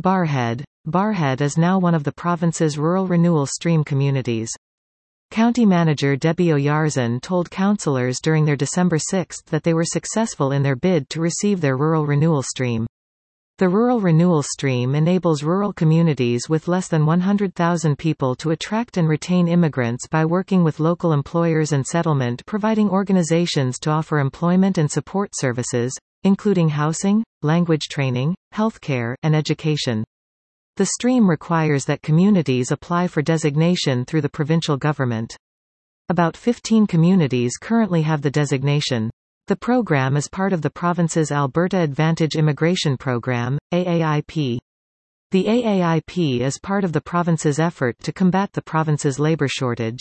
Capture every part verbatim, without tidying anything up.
Barrhead. Barrhead is now one of the province's rural renewal stream communities. County Manager Debbie Oyarzun told councillors during their December sixth that they were successful in their bid to receive their rural renewal stream. The Rural Renewal Stream enables rural communities with less than one hundred thousand people to attract and retain immigrants by working with local employers and settlement providing organizations to offer employment and support services, including housing, language training, healthcare, and education. The stream requires that communities apply for designation through the provincial government. About fifteen communities currently have the designation. The program is part of the province's Alberta Advantage Immigration Program, A A I P. The A A I P is part of the province's effort to combat the province's labour shortage.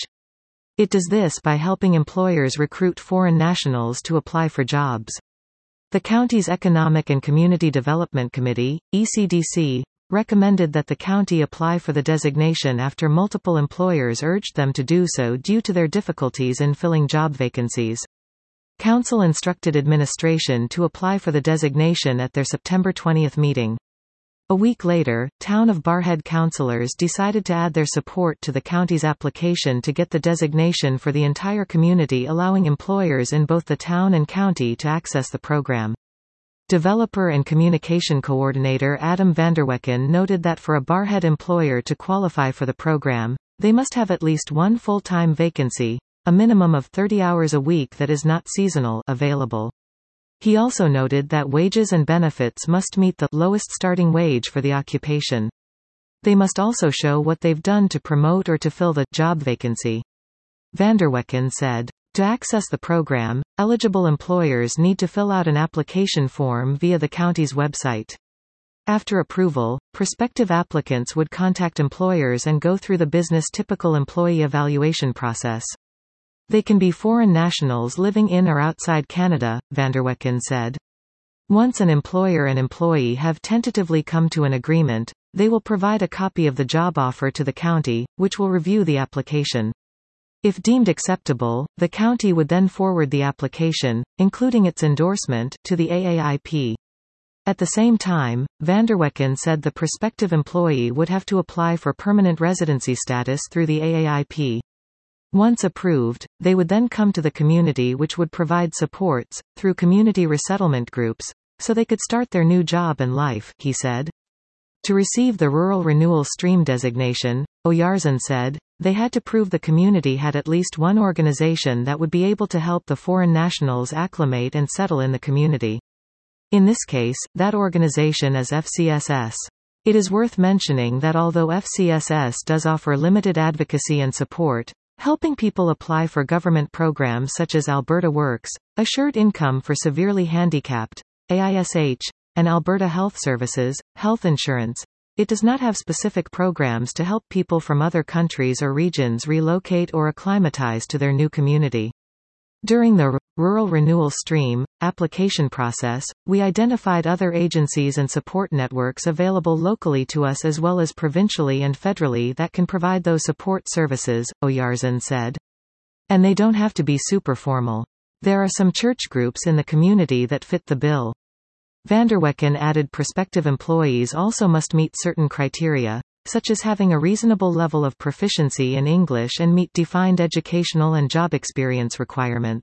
It does this by helping employers recruit foreign nationals to apply for jobs. The county's Economic and Community Development Committee, E C D C, recommended that the county apply for the designation after multiple employers urged them to do so due to their difficulties in filling job vacancies. Council instructed administration to apply for the designation at their September twentieth meeting. A week later, Town of Barrhead councillors decided to add their support to the county's application to get the designation for the entire community, allowing employers in both the town and county to access the program. Developer and Communication Coordinator Adam Vanderwecken noted that for a Barrhead employer to qualify for the program, they must have at least one full-time vacancy, a minimum of thirty hours a week that is not seasonal, available. He also noted that wages and benefits must meet the lowest starting wage for the occupation. They must also show what they've done to promote or to fill the job vacancy. Vanderwecken said, to access the program, eligible employers need to fill out an application form via the county's website. After approval, prospective applicants would contact employers and go through the business typical employee evaluation process. They can be foreign nationals living in or outside Canada, Vanderwecken said. Once an employer and employee have tentatively come to an agreement, they will provide a copy of the job offer to the county, which will review the application. If deemed acceptable, the county would then forward the application, including its endorsement, to the A A I P. At the same time, Vanderwecken said the prospective employee would have to apply for permanent residency status through the A A I P. Once approved, they would then come to the community, which would provide supports, through community resettlement groups, so they could start their new job and life, he said. To receive the Rural Renewal Stream designation, Oyarzun said, they had to prove the community had at least one organization that would be able to help the foreign nationals acclimate and settle in the community. In this case, that organization is F C S S. It is worth mentioning that although F C S S does offer limited advocacy and support, helping people apply for government programs such as Alberta Works, Assured Income for Severely Handicapped, A I S H, and Alberta Health Services, health insurance, it does not have specific programs to help people from other countries or regions relocate or acclimatize to their new community. During the Rural Renewal Stream application process, we identified other agencies and support networks available locally to us as well as provincially and federally that can provide those support services, Oyarzun said. And they don't have to be super formal. There are some church groups in the community that fit the bill. Vanderwecken added prospective employees also must meet certain criteria, such as having a reasonable level of proficiency in English and meet defined educational and job experience requirements.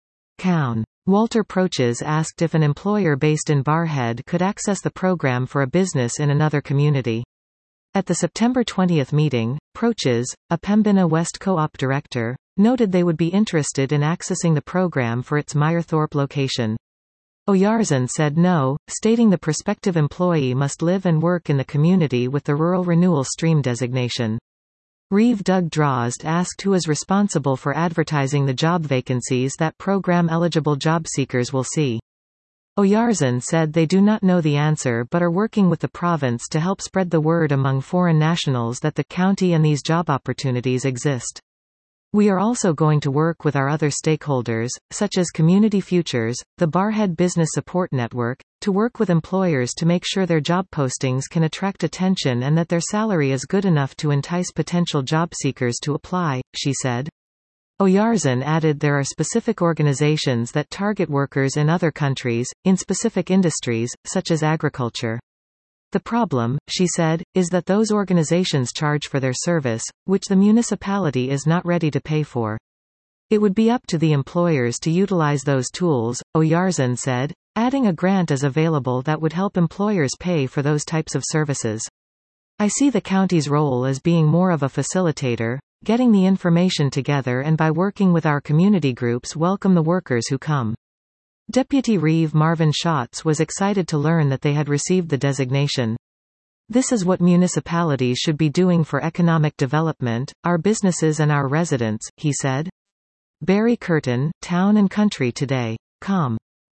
Coun. Walter Proches asked if an employer based in Barrhead could access the program for a business in another community. At the September twentieth meeting, Proches, a Pembina West Co-op director, noted they would be interested in accessing the program for its Meyerthorpe location. Oyarzun said no, stating the prospective employee must live and work in the community with the Rural Renewal Stream designation. Reeve Doug Drozd asked who is responsible for advertising the job vacancies that program-eligible job seekers will see. Oyarzun said they do not know the answer but are working with the province to help spread the word among foreign nationals that the county and these job opportunities exist. We are also going to work with our other stakeholders, such as Community Futures, the Barrhead Business Support Network, to work with employers to make sure their job postings can attract attention and that their salary is good enough to entice potential job seekers to apply, she said. Oyarzun added there are specific organizations that target workers in other countries, in specific industries, such as agriculture. The problem, she said, is that those organizations charge for their service, which the municipality is not ready to pay for. It would be up to the employers to utilize those tools, Oyarzun said, adding a grant is available that would help employers pay for those types of services. I see the county's role as being more of a facilitator, getting the information together and by working with our community groups welcome the workers who come. Deputy Reeve Marvin Schatz was excited to learn that they had received the designation. This is what municipalities should be doing for economic development, our businesses and our residents, he said. Barry Curtin, Town and Country Today. Com.